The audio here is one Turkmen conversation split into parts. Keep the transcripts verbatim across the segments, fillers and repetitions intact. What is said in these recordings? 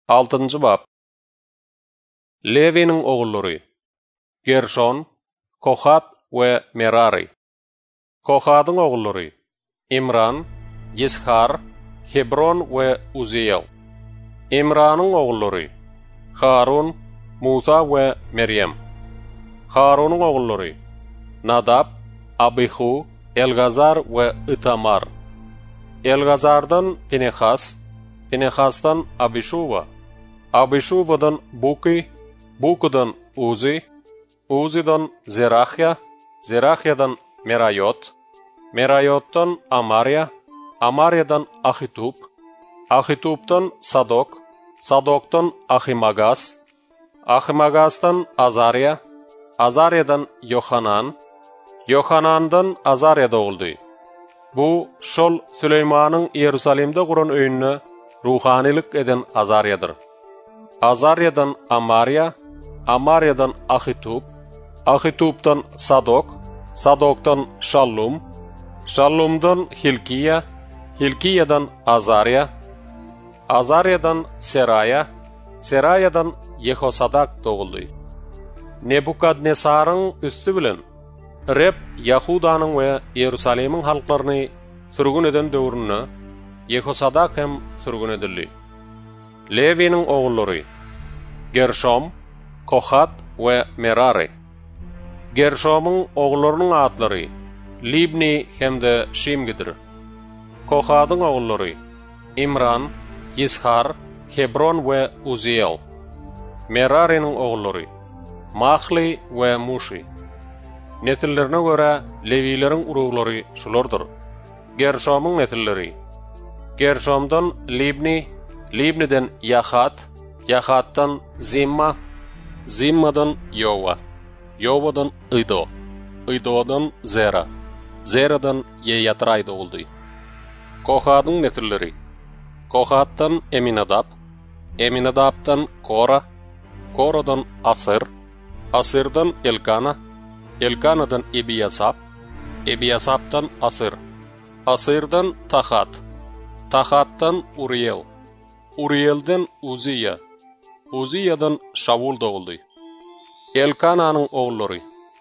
altıncı bab. Levi'nin oğulları Gershon, Kohat ve Merari. Kohat'ın oğulları İmran, Yishar, Hebron ve Uziyel. İmran'ın oğulları Harun, Musa ve Meryem. Harun'un oğulları Nadab, Abihu, Elgazar ve Itamar. Elgazar'dan Pinehas, Pinehas'tan Abishuva, Abishuva'dan Buki, Buki'dan Uzi, Uzi'dan Zerahya, Zerahya'dan Merayot, Merayot'tan Amarya, Amarya'dan Ahitub, Ahitub'dan Sadok, Sadok'tan Ahimagas, Ahimagas'tan Azarya, Azarya'dan Yohanan, Yohanan'dan Azarya doğuldu. Bu, şol Süleyman'ın Yerusalim'de kuran öýünü ruhanilik eden Azarya'dır. Azarya'dan Amarya, Amarya'dan Ahitub, Ahitub'dan Sadok, Sadok'tan Şallum, Şallum'dan Hilkiya, Hilkiya'dan Azarya, Azarya'dan Seraya, Seraya'dan Yehosadak doğuldu. Nebukadnesar'ın üstü bilen Reb Yahuda'nın ve Yerusalim'in halklarını sürgün eden dövrünü Yehosadak hem sürgün edildi. Levi'nin oğulları Gershom, Kohat ve Merari. Gershom'un oğullarının adları Libni hem de Şimgidir. Kohat'ın oğulları İmran, Yishar, Hebron ve Uziyel. Merari'nin oğulları Mahli ve Mushi. Netillerine göre Levilerin urugları şulardır. Gershom'un netilleri Gershom'dan Libni, Libni'den Yahat, Yahat'tan Zimma, Zimma'dan Yova, Yova'dan Ido, Ido'dan Zera, Zera'dan Yeyatray doğuldu. Kohat'ın netilleri Kohat'tan Eminadab, Eminadab'dan Kora, Kora'dan Asir, Asir'dan Elkana, Elkana'dan Ebiyasap, Ebiyasap'tan Asir, Asir'dan Tahat, Tahat'tan Uriyel, Uriyel'den Uziya, Uziya'dan Şavul doğuldu. Elkana'nın oğulları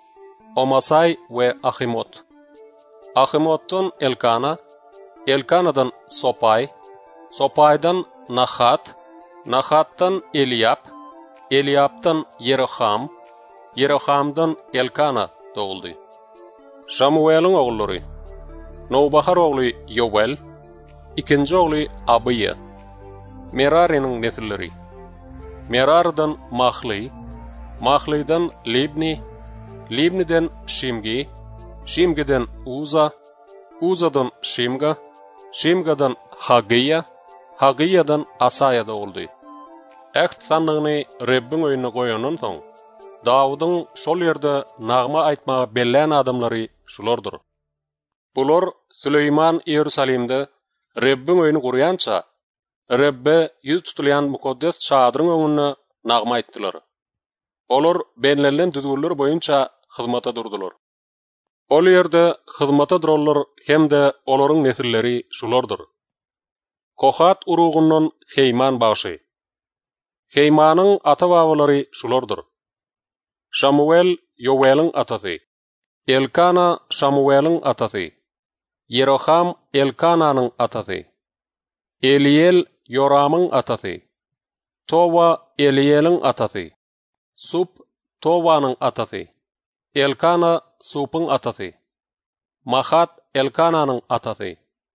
Omasay ve Ahimot. Ahimot'tan Elkana, Elkana'dan Sopay, Sopay'dan Nahat, Nahat'tan Eliyap, Eliyap'tan Yeroham, Yeroham'dan Elkana doğuldu. Şamuel'in oğulları Novbahar oğlu Yovel, ikinci oğlu Abiya. Merari'nin netilleri Merar'dan Mahli, Mahli'den Libni, Libni'den Şimgi, Şimgi'den Uza, Uza'dan Şimga, Şimga'dan Hagiya, Hagiya'dan Asaya doğuldu. Äht sanlığını Rebbin öýüne goýandan soň, Dawydyň şol ýerde nagma aýtmagy bellen adamlary şulardyr. Bular Süleyman Yerusalimde Rebbin öýüni gurýança, Rebbe ýüz tutulýan mukaddes çadyryň öňünde nagma aýtdylar. Olar bellenlen düzgünler boýunça hyzmata durdular. Ol ýerde hyzmata durarlar hemde olaryň nesilleri şulardyr. Kohat urugundan Heyman başı. Heymanyň ata-babalary şulardyr. Şamuel Yovel'in atasy. Elkana Şamuel'in atasy. Yeroham Elkana'nın atasy. Eliyel Yoram'ın atasy. Tova Eliyel'in atasy. Sup Tova'nın atasy. Elkana Sup'ın atasy. Mahat Elkana'nın atasy.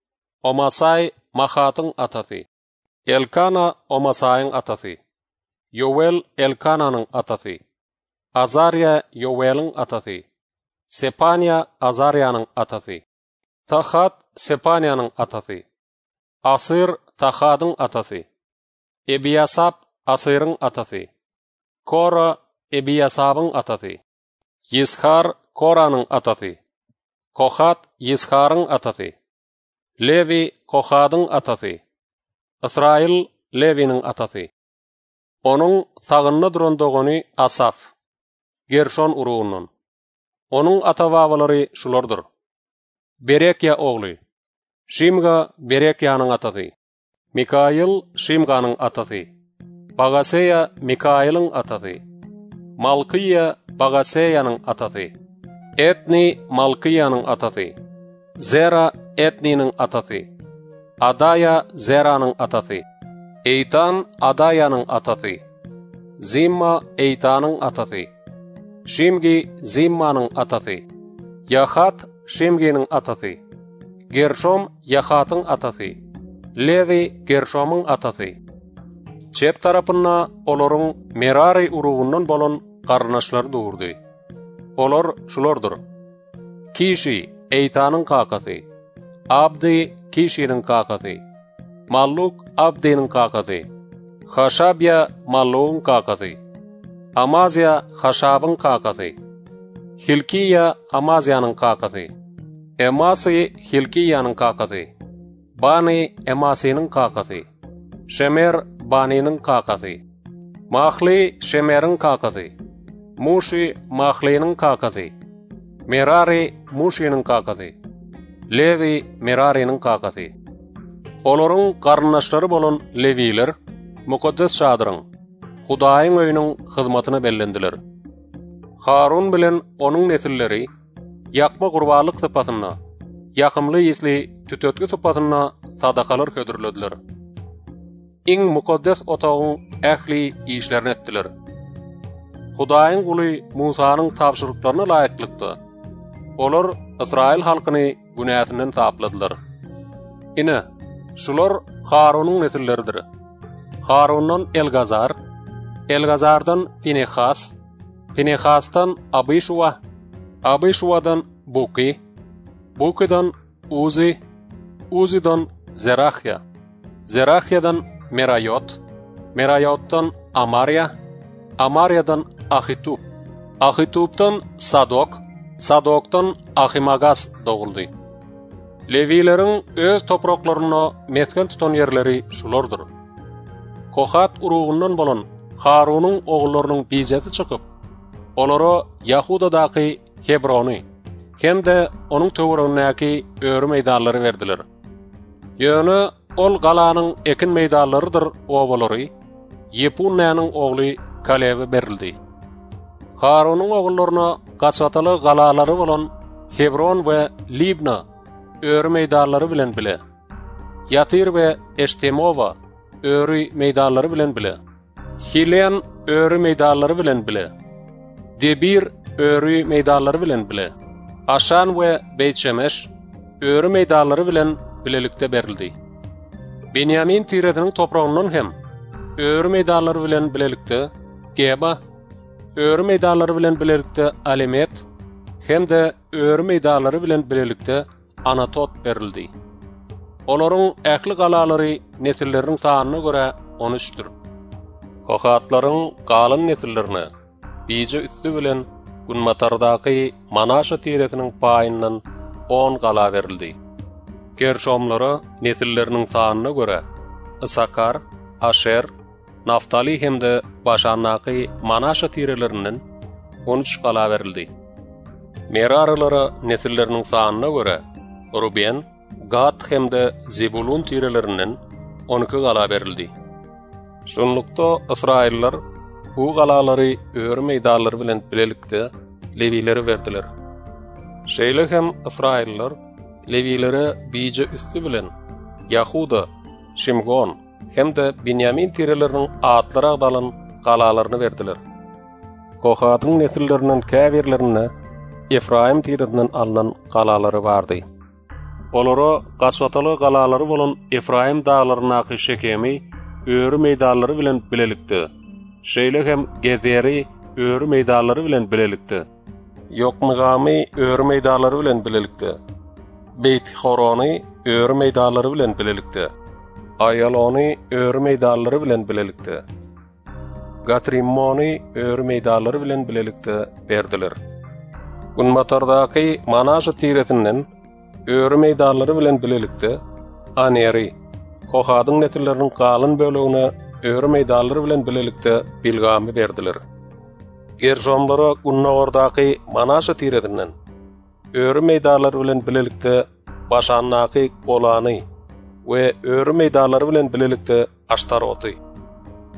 Omasay Mahat'ın atasy. Elkana Omasay'ın atasy. Yovel Elkana'nın atasy. Azarya Yovel'in atasy. Sepanya Azarya'nın atasy. Tahat Sepanya'nın atasy. Asir Tahat'ın atasy. Ebiyasap Asir'in atasy. Kora Ebiyasap'ın atasy. Yishar Kora'nın atasy. Kohat Yishar'ın atasy. Levi Kohat'ın atasy. Israil Levi'nin atasy. Onun sağınna durandogony Asaf. Gershon urugundan. Onun ata-babalary şulardyr. Berekya oğlu Şimga Berekya'nın atasy. Mikail Şimga'nın atasy. Bagaseya Mikail'ın atasy. Malkiya Bagaseya'nın atasy. Etni Malkiya'nın atasy. Zera Etni'nin atasy. Adaya Zera'nın atasy. Eytan Adaya'nın atasy. Zimma Eytan'ın atasy. Shimgi Zimma'nın atasy. Yahat Shimgi'nin atasy. Gershom Yahat'ın atasy. Levi Gershom'un atasy. Çep tarapynna olorun Merari urugundan bolan garnaşlar doğurdy. Olar şulardyr. Kishi Eytan'ın kakasy. Abdi Kishi'nin kakasy. Malluk Abdi'nin kakasy. Hashabya Malluk'un kakasy. Amazya Hashab'ın kakasy. Hilkiya Amazya'nın kakasy. Emasi Hilkiya'nın kakasy. Bani Emasi'nin kakasy. Shemer Bani'nin kakasy. Mahli Shemer'in kakasy. Mushi Mahli'nin kakasy. Merari Mushi'nin kakasy. Levi Merari'nin kakasy. Olorun garnaşlary bolan Leviler mukaddes şadyryň Hudaýyň öýüniň hyzmatyna bellendiler. Harun bilen onuň nesilleri ýakma gurbanlyk sypatyna, ýakymly ýesli tütötki sypatyna sadakalar ködürlediler. Iň mukaddes otagyň ähli işlerini etdiler. Hudaýyň guly Musanyň tapşyryklaryna laýyklykda olar Israil halkyny günäsinden tapladylar. Ine şular Harunyň nesilleridir. Harundan Elgazar, Elgazardan Pinehas, Pinehasdan Abishuwa, Abishuwadan Buki, Bukidan Uzi, Uzidan Zerachya, Zerachyadan Merayot, Merayotdan Amarya, Amaryadan Ahitub, Ahitubdan Sadok, Sadokdan Ahimagas doğuldy. Levilerin öz topraklaryna mesken tutan yerleri şulardyr. Kohat urugundan bolan Harunyň oğullarynyň bijeti çykyp, olara Yahudadaky Hebrony hemde onuň töweregindäki öýre meýdanlary berdiler. Ýöne ol galanyň ekin meýdanlarydyr obalary, Yepunnyň ogly Kalebe berildi. Harunyň oğullaryna gaçataly galalary bolan Hebron we Libna öýre meýdanlary bilen bile. Yatir we Eshtemowa öýre meýdanlary bilen bile. Hilen öýre meýdanlary bilen bile. Debir öýre meýdanlary bilen bile. Aşan we Beyt-Shemesh öýre meýdanlary bilen bilelikde berildi. Benyamin tiretiniň topragyndan hem öýre meýdanlary bilen bilelikde Geba, öýre meýdanlary bilen bilelikde Alemet, hemde öýre meýdanlary bilen bilelikde Anatot berildi. Olaryň ähli galalary nesilleriniň sanyna görä on üçdür. Kohatlaryň galyn nesillerine bije üstü bilen Gunmatardaky Manasha tiretiniň paýyndan on gala berildi. Gershomlara nesilleriniň sanyna görä Isakar, Asher, Naftali hemde Başannaky Manasha tireleriniň on üç gala berildi. Merarilara nesilleriniň sanyna görä Ruben, Gad hemde Zebulun tireleriniň on iki gala berildi. Şonlukda Israiller bu galalary öýre meýdanlary bilen bilelikde Levileri berdiler. Şeýle hem Israiller Levilere bije üstü bilen Yahuda, Shimgon hemde Binyamin tireleriniň atlary agdalan galalaryny berdiler. Kohatyň nesillerinden käbirlerine Efraim tiretinden alınan galalary bardy. Olara gaswataly galalary bolan Efraim dağlarynaky Şekemi öýre meýdanlary bilen bilelikde. Şeýle hem Gezeri öýre meýdanlary bilen bilelikde. Yokmygamy öýre meýdanlary bilen bilelikde. Beyt-Horony öýre meýdanlary bilen bilelikde. Ayalony öýre meýdanlary bilen bilelikde. Gatrimmony öýre meýdanlary bilen bilelikde berdiler. Gunmatardaky Manasha tiretinden öýre meýdanlary bilen bilelikde Aneri, Kohatyň nesilleriniň galyn bölegine öýre meýdanlary bilen bilelikde bilgamy berdiler. Gershomlara Gunnawrdaky Manasha tiretinden öýre meýdanlary bilen bilelikde Başannaky Golany we öýre meýdanlary bilen bilelikde Ashtaroty.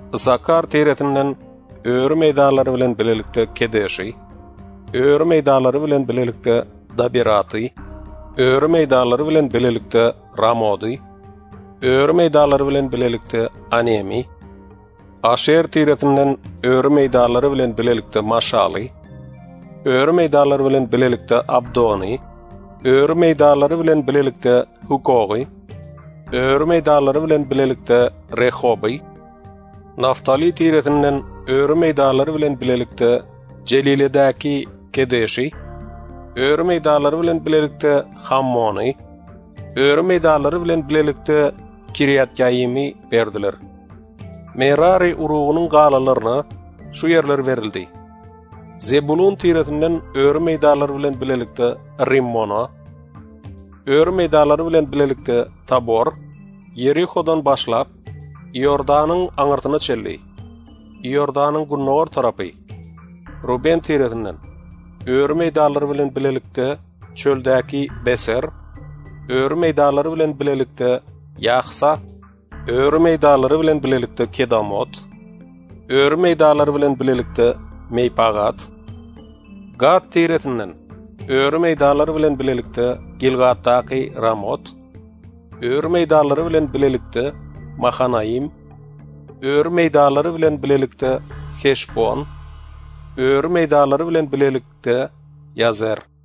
Isakar teretinden öwrü meýdallary bilen bilelikde Kedeşi, öwrü meýdallary bilen bilelikde Dabiraty, öwrü meýdallary bilen bilelikde Ramody, öwrü meýdallary bilen bilelikde Anemi, Aşer teretinden öwrü meýdallary bilen bilelikde Maşaly, öwrü meýdallary bilen bilelikde Abdoni, öwrü meýdallary bilen bilelikde Hukogy, öwrü meýdallary bilen bilelikde Rehoby, Naftali teretinden öwrü meýdallary bilen bilelikde Celiledäki Kedeşi, öwrü meýdallary bilen bilelikde Hammony, öwrü meýdallary bilen bilelikde Kiryat Yaimi berdiler. Merari uruğunun galalaryna şu yerler verildi. Zebulun teretinden öwrü meýdallary bilen bilelikde Rimmona, öwrü meýdallary bilen bilelikde Tabor, Yerihodan başlap Iordanyň aňyrtyna çeldi. Iordanyň gunnor tarapy. Ruben teretinden öwrü meýdallary bilen bilelikde çöldäki Beser, öwrü meýdallary bilen bilelikde Yahsa, öwrü meýdallary bilen bilelikde Kedamot, öwrü meýdallary bilen bilelikde Meypagat, Gad teretinden öwrü meýdallary bilen bilelikde Gilgatdaky Ramot, öwrü meýdallary bilen bilelikde Mahanaim, öwrü meýdallary bilen bilelikde Heşbon, öwrü meýdallary bilen bilelikde Yazer.